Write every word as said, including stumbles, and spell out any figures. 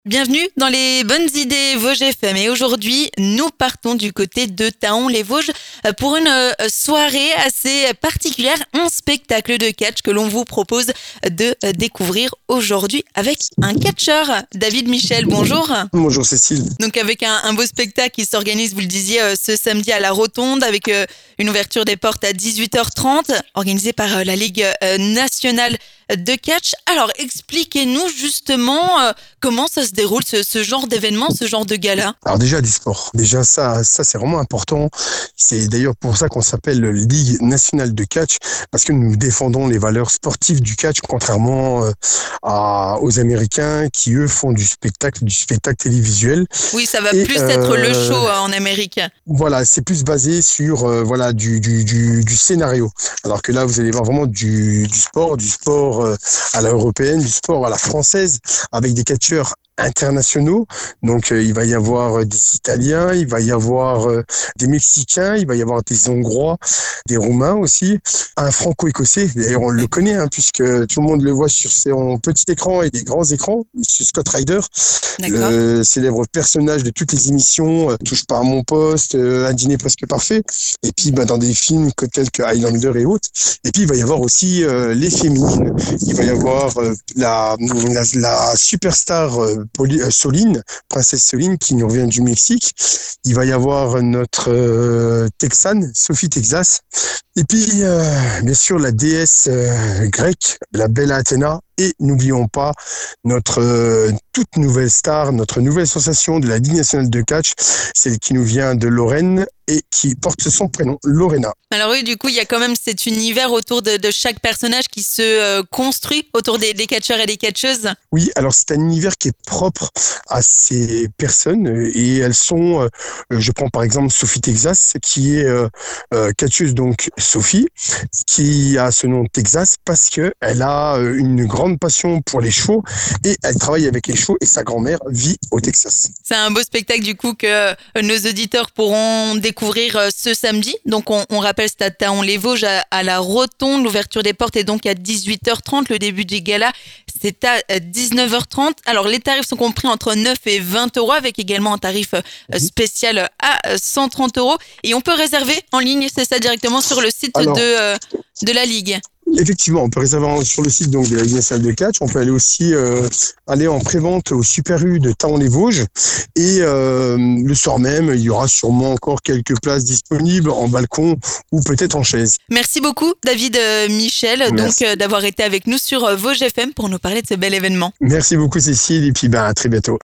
Bienvenue dans les bonnes idées Vosges F M et aujourd'hui nous partons du côté de Thaon-les-Vosges pour une soirée assez particulière, un spectacle de catch que l'on vous propose de découvrir aujourd'hui avec un catcheur. David Michel, bonjour. Bonjour Cécile. Donc avec un, un beau spectacle qui s'organise, vous le disiez, ce samedi à la Rotonde avec une ouverture des portes à dix-huit heures trente organisée par la Ligue nationale de catch. Alors expliquez-nous justement euh, comment ça se déroule ce, ce genre d'événement, ce genre de gala. Alors déjà du sport, déjà ça, ça c'est vraiment important. C'est d'ailleurs pour ça qu'on s'appelle Ligue nationale de catch, parce que nous défendons les valeurs sportives du catch, contrairement euh, à, aux Américains qui eux font du spectacle, du spectacle télévisuel. Oui, ça va Et, plus euh, être le show hein, en Amérique. Voilà, c'est plus basé sur euh, voilà du, du du du scénario. Alors que là vous allez voir vraiment du du sport, du sport à la européenne, du sport à la française, avec des catcheurs internationaux. Donc euh, il va y avoir des Italiens, il va y avoir euh, des Mexicains, il va y avoir des Hongrois, des Roumains aussi, un Franco-écossais. D'ailleurs on le connaît hein, puisque tout le monde le voit sur son petit écran et des grands écrans. Monsieur Scott Ryder, le célèbre personnage de toutes les émissions, euh, Touche pas à mon poste, euh, Un dîner presque parfait. Et puis bah, dans des films tels que Highlander et autres. Et puis il va y avoir aussi euh, les féminines. Il va y avoir euh, la, la la superstar euh, Pauline, euh, Soline, princesse Soline, qui nous revient du Mexique. Il va y avoir notre euh, Texane, Sophie Texas. Et puis, euh, bien sûr, la déesse euh, grecque, la belle Athéna. Et n'oublions pas notre euh, toute nouvelle star, notre nouvelle sensation de la Ligue nationale de catch, celle qui nous vient de Lorraine et qui porte son prénom, Lorena. Alors oui, du coup, il y a quand même cet univers autour de, de chaque personnage qui se euh, construit autour des, des catcheurs et des catcheuses. Oui, alors c'est un univers qui est propre à ces personnes et elles sont, euh, je prends par exemple Sophie Texas, qui est euh, euh, catcheuse, donc Sophie, qui a ce nom Texas parce que elle a une grande passion pour les chevaux et elle travaille avec les chevaux et sa grand-mère vit au Texas. C'est un beau spectacle du coup que nos auditeurs pourront découvrir ce samedi. Donc on, on rappelle Stade Thaon-les-Vosges à, à la Rotonde. L'ouverture des portes est donc à dix-huit heures trente. Le début du gala, c'est à dix-neuf heures trente. Alors les tarifs sont compris entre neuf et vingt euros avec également un tarif spécial à cent trente euros. Et on peut réserver en ligne, c'est ça, directement sur le site Alors, de, de la Ligue. Effectivement, on peut réserver sur le site donc de la Ligue nationale de catch. On peut aller aussi euh, aller en prévente au Super U de Thaon-les-Vosges. Et euh, le soir même, il y aura sûrement encore quelques places disponibles en balcon ou peut-être en chaise. Merci beaucoup, David Michel, Merci. donc euh, d'avoir été avec nous sur Vosges F M pour nous parler de ce bel événement. Merci beaucoup, Cécile, et puis ben, à très bientôt.